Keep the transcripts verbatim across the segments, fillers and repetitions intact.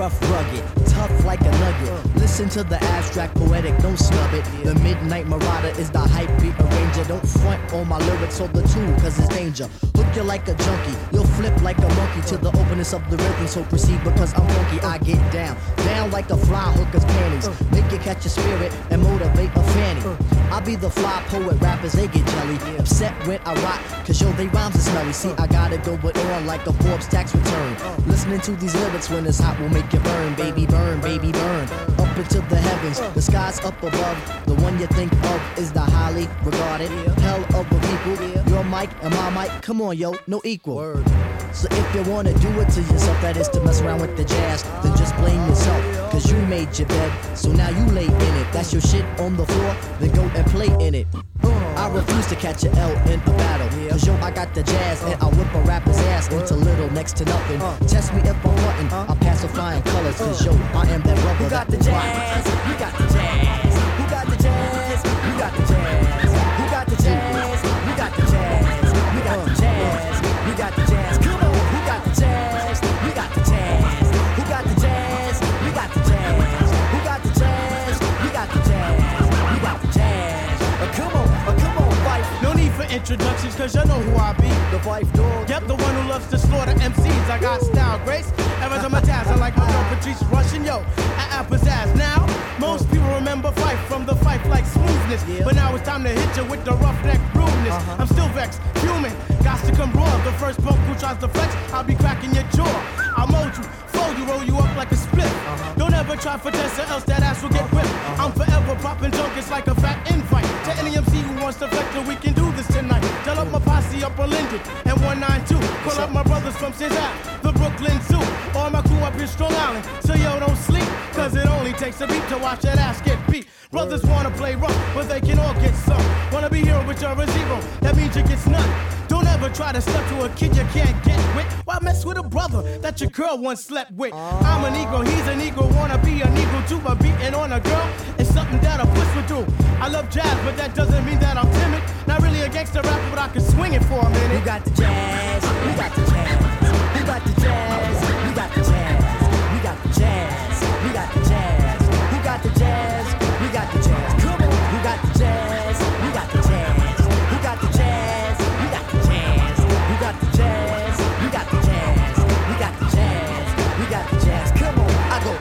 rough, rugged, tough like a nugget. Listen to the abstract, poetic, don't snub it. The Midnight Marauder is the hype beat arranger. Don't front on my lyrics or the tool, cause it's danger. Hook you like a junkie, you'll flip like a monkey to the openness of the rhythm. So proceed because I'm funky, I get down, down like a fly hooker's panties. Make you catch your spirit and motivate a fanny. I be the fly poet, rappers they get jelly. Upset when I rock, cause yo, they rhymes are smelly. See, I gotta go it on like a Forbes tax return. Listening to these lyrics when it's hot will make you burn, baby, burn, baby, burn. Up into the heavens, the skies up above. The one you think of is the highly regarded hell of a people. Your mic and my mic, come on yo, no equal. So if you wanna do it to yourself, that is to mess around with the jazz, then just blame yourself, cause you made your bed, so now you lay in it. That's your shit on the floor, then go and play in it. I refuse to catch a L in a battle, cause yo, I got the jazz, and I whip a rapper's ass into little next to nothing. Test me if I'm button, I pass with flying colors, cause yo, I am that brother. Who got the jazz? Who got the jazz? Who got the jazz? Who got the jazz? Who got the jazz? Who got the jazz? We got the jazz. We got the jazz. Come on, who got the jazz? We got the jazz. Who got the jazz? We got the jazz. Who got the jazz? We got the jazz. We got the jazz. Uh, come on, uh, come on, Phife. No need for introductions, cause you know who I be. The Phife dog. Yep, the one who loves to slaughter M Cs. I got style, grace, and as I'm a task, I like my girl Patrice Russian, yo, at Apple's ass. Now, most people remember Phife from the Phife like smoothness, yeah. But now it's time to hit you with the roughneck rudeness. Uh-huh. I'm still vexed, human, got to come raw. The first punk who tries to flex, I'll be cracking your jaw. I'll mold you, fold you, roll you up like a split. Uh-huh. Don't ever try for this or else that ass will get whipped. Uh-huh. I'm forever popping junk, it's like a fat invite. To any M C who wants to flex, we can do this tonight. Tell up my posse up on Linden and one nine two. Call up my brothers from Cesar, the Brooklyn Zoo. All my crew up here, Strong Island. So yo, don't sleep, cause it only takes a beat to watch that ass get beat. Brothers wanna play rough, but they can all get some. Wanna be hero, but you're a zero, that means you get none. Don't ever try to step to a kid you can't get with. Why mess with a brother that your girl once slept with? I'm a Negro, he's a Negro, wanna be a Negro too. But beating on a girl is something that a puss would do. I love jazz, but that doesn't mean that I'm timid. Not really a gangster rapper, but I can swing it for a minute. Who got the jazz? Who got the jazz? Who got the jazz? Who got the jazz? We got the jazz. We got the jazz. Who got the jazz? We got the jazz. Come on. Who got the jazz? We got the jazz. Who got the jazz? We got the jazz. Who got the jazz? We got the jazz. We got the jazz. We got the jazz. Come on. I go.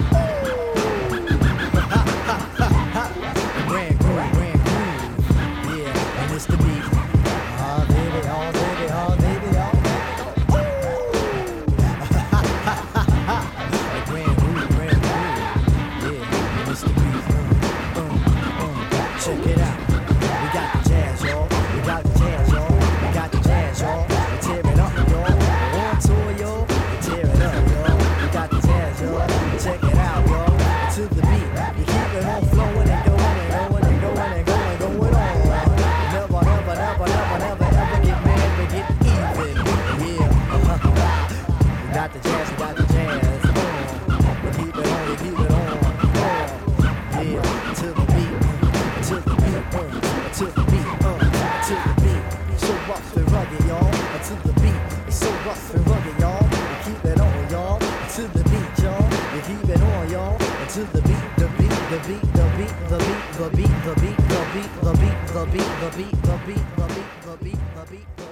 Ha ha ha ha. Grand groove, grand groove. Yeah, and it's the beat. Oh baby, oh baby, oh baby, oh baby. Ha ha ha ha. Grand groove, grand groove. Yeah, and it's the beat. Um, um, um. Check it out. We got the jazz, y'all. We got the jazz, y'all. We got the jazz, y'all. We tear it up, y'all. We're on tour, y'all. We tear it up, y'all. We got the jazz, y'all. Check it out, y'all. To the beat, you keep it on flowing and going and going and going and going, going on. Never, never, never, never, never, ever get mad, but get even. Yeah, uh-huh. We got the jazz, we got the jazz. Uh, we keep it on, we keep it on. Uh, yeah, to the beat, to the beat, uh, to the beat, uh, to the beat. So rough and rugged, y'all. To the beat, it's so rough and rugged, y'all. We keep it on, y'all. To the beat, y'all. We keep it on, y'all. To the beat, the beat, the beat, the beat, the beat, the beat, the beat, the beat, the beat, the beat, the beat, the beat, the beat, the beat, the beat, the beat.